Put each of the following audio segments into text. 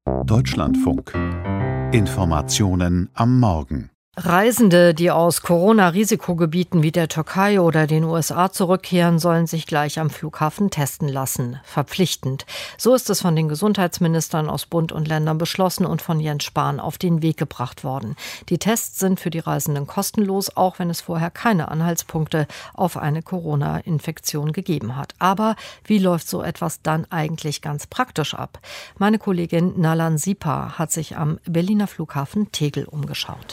Deutschlandfunk. Informationen am Morgen. Reisende, die aus Corona-Risikogebieten wie der Türkei oder den USA zurückkehren, sollen sich gleich am Flughafen testen lassen. Verpflichtend. So ist es von den Gesundheitsministern aus Bund und Ländern beschlossen und von Jens Spahn auf den Weg gebracht worden. Die Tests sind für die Reisenden kostenlos, auch wenn es vorher keine Anhaltspunkte auf eine Corona-Infektion gegeben hat. Aber wie läuft so etwas dann eigentlich ganz praktisch ab? Meine Kollegin Nalan Sipa hat sich am Berliner Flughafen Tegel umgeschaut.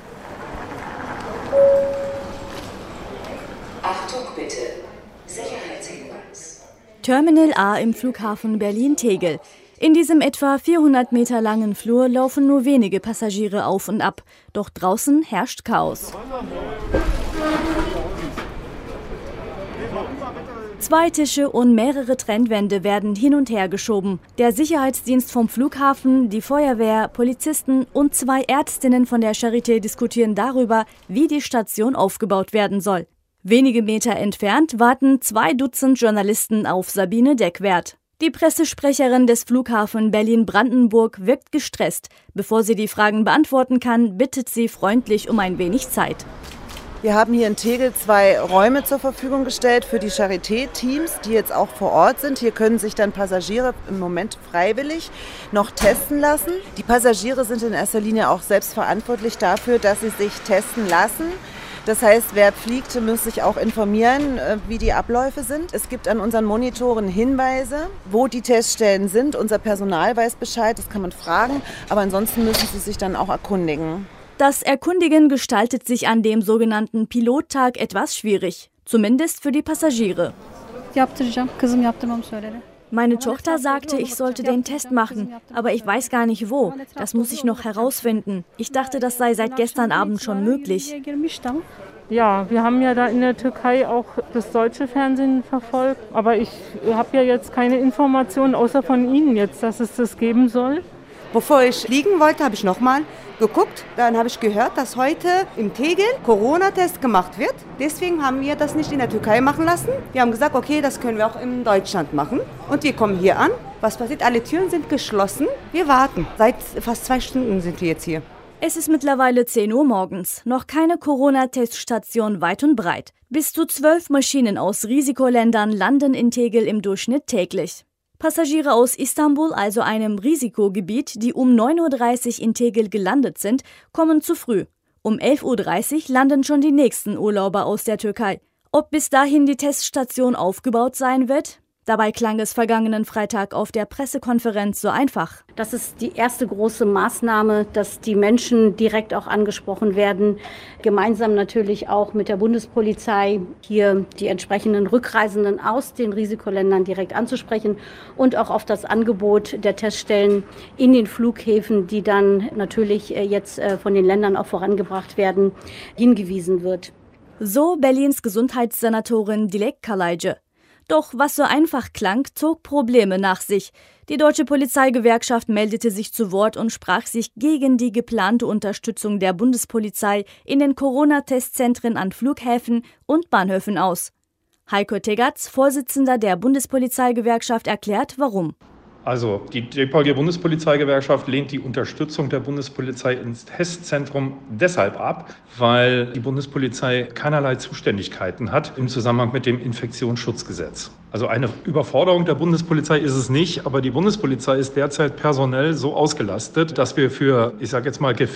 Achtung bitte, Sicherheitshinweis. Terminal A im Flughafen Berlin-Tegel. In diesem etwa 400 Meter langen Flur laufen nur wenige Passagiere auf und ab. Doch draußen herrscht Chaos. 2 Tische und mehrere Trennwände werden hin und her geschoben. Der Sicherheitsdienst vom Flughafen, die Feuerwehr, Polizisten und 2 Ärztinnen von der Charité diskutieren darüber, wie die Station aufgebaut werden soll. Wenige Meter entfernt warten 2 Dutzend Journalisten auf Sabine Deckwert. Die Pressesprecherin des Flughafen Berlin-Brandenburg wirkt gestresst. Bevor sie die Fragen beantworten kann, bittet sie freundlich um ein wenig Zeit. Wir haben hier in Tegel 2 Räume zur Verfügung gestellt für die Charité-Teams, die jetzt auch vor Ort sind. Hier können sich dann Passagiere im Moment freiwillig noch testen lassen. Die Passagiere sind in erster Linie auch selbst verantwortlich dafür, dass sie sich testen lassen. Das heißt, wer fliegt, muss sich auch informieren, wie die Abläufe sind. Es gibt an unseren Monitoren Hinweise, wo die Teststellen sind. Unser Personal weiß Bescheid, das kann man fragen. Aber ansonsten müssen sie sich dann auch erkundigen. Das Erkundigen gestaltet sich an dem sogenannten Pilottag etwas schwierig. Zumindest für die Passagiere. Meine Tochter sagte, ich sollte den Test machen, aber ich weiß gar nicht wo. Das muss ich noch herausfinden. Ich dachte, das sei seit gestern Abend schon möglich. Ja, wir haben ja da in der Türkei auch das deutsche Fernsehen verfolgt. Aber ich habe ja jetzt keine Informationen außer von Ihnen jetzt, dass es das geben soll. Bevor ich fliegen wollte, habe ich nochmal geguckt. Dann habe ich gehört, dass heute im Tegel Corona-Test gemacht wird. Deswegen haben wir das nicht in der Türkei machen lassen. Wir haben gesagt, okay, das können wir auch in Deutschland machen. Und wir kommen hier an. Was passiert? Alle Türen sind geschlossen. Wir warten. Seit fast 2 Stunden sind wir jetzt hier. Es ist mittlerweile 10 Uhr morgens. Noch keine Corona-Teststation weit und breit. Bis zu 12 Maschinen aus Risikoländern landen in Tegel im Durchschnitt täglich. Passagiere aus Istanbul, also einem Risikogebiet, die um 9.30 Uhr in Tegel gelandet sind, kommen zu früh. Um 11.30 Uhr landen schon die nächsten Urlauber aus der Türkei. Ob bis dahin die Teststation aufgebaut sein wird? Dabei klang es vergangenen Freitag auf der Pressekonferenz so einfach. Das ist die erste große Maßnahme, dass die Menschen direkt auch angesprochen werden. Gemeinsam natürlich auch mit der Bundespolizei hier die entsprechenden Rückreisenden aus den Risikoländern direkt anzusprechen und auch auf das Angebot der Teststellen in den Flughäfen, die dann natürlich jetzt von den Ländern auch vorangebracht werden, hingewiesen wird. So Berlins Gesundheitssenatorin Dilek Kalaycı. Doch was so einfach klang, zog Probleme nach sich. Die Deutsche Polizeigewerkschaft meldete sich zu Wort und sprach sich gegen die geplante Unterstützung der Bundespolizei in den Corona-Testzentren an Flughäfen und Bahnhöfen aus. Heiko Tegatz, Vorsitzender der Bundespolizeigewerkschaft, erklärt, warum. Also die DPG-Bundespolizeigewerkschaft lehnt die Unterstützung der Bundespolizei ins Testzentrum deshalb ab, weil die Bundespolizei keinerlei Zuständigkeiten hat im Zusammenhang mit dem Infektionsschutzgesetz. Also eine Überforderung der Bundespolizei ist es nicht, aber die Bundespolizei ist derzeit personell so ausgelastet, dass wir für, ich sage jetzt mal,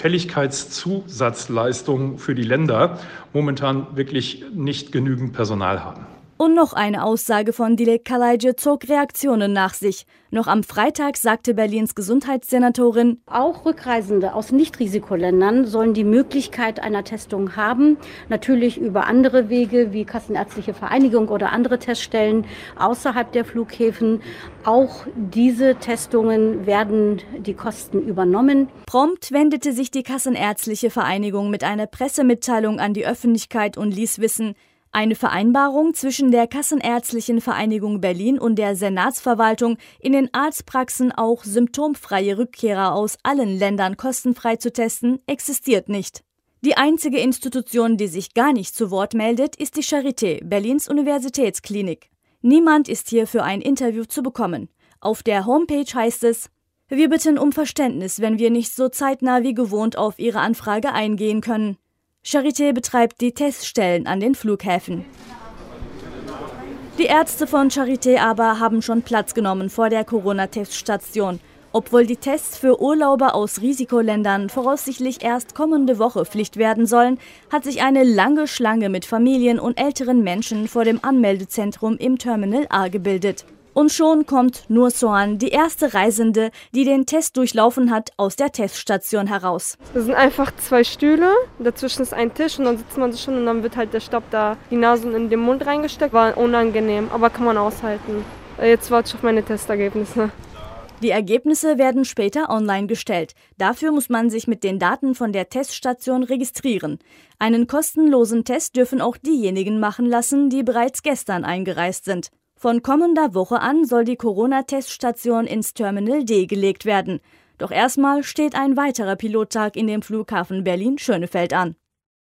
Gefälligkeitszusatzleistungen für die Länder momentan wirklich nicht genügend Personal haben. Und noch eine Aussage von Dilek Kalaycı zog Reaktionen nach sich. Noch am Freitag sagte Berlins Gesundheitssenatorin: Auch Rückreisende aus Nicht-Risikoländern sollen die Möglichkeit einer Testung haben. Natürlich über andere Wege wie Kassenärztliche Vereinigung oder andere Teststellen außerhalb der Flughäfen. Auch diese Testungen werden die Kosten übernommen. Prompt wendete sich die Kassenärztliche Vereinigung mit einer Pressemitteilung an die Öffentlichkeit und ließ wissen, eine Vereinbarung zwischen der Kassenärztlichen Vereinigung Berlin und der Senatsverwaltung, in den Arztpraxen auch symptomfreie Rückkehrer aus allen Ländern kostenfrei zu testen, existiert nicht. Die einzige Institution, die sich gar nicht zu Wort meldet, ist die Charité, Berlins Universitätsklinik. Niemand ist hier für ein Interview zu bekommen. Auf der Homepage heißt es: Wir bitten um Verständnis, wenn wir nicht so zeitnah wie gewohnt auf Ihre Anfrage eingehen können. Charité betreibt die Teststellen an den Flughäfen. Die Ärzte von Charité aber haben schon Platz genommen vor der Corona-Teststation. Obwohl die Tests für Urlauber aus Risikoländern voraussichtlich erst kommende Woche Pflicht werden sollen, hat sich eine lange Schlange mit Familien und älteren Menschen vor dem Anmeldezentrum im Terminal A gebildet. Und schon kommt Nur Sohan, die erste Reisende, die den Test durchlaufen hat, aus der Teststation heraus. Das sind einfach 2 Stühle, dazwischen ist ein Tisch und dann sitzt man so schon und dann wird halt der Stab da die Nase in den Mund reingesteckt. War unangenehm, aber kann man aushalten. Jetzt warte ich auf meine Testergebnisse. Die Ergebnisse werden später online gestellt. Dafür muss man sich mit den Daten von der Teststation registrieren. Einen kostenlosen Test dürfen auch diejenigen machen lassen, die bereits gestern eingereist sind. Von kommender Woche an soll die Corona-Teststation ins Terminal D gelegt werden. Doch erstmal steht ein weiterer Pilottag in dem Flughafen Berlin-Schönefeld an.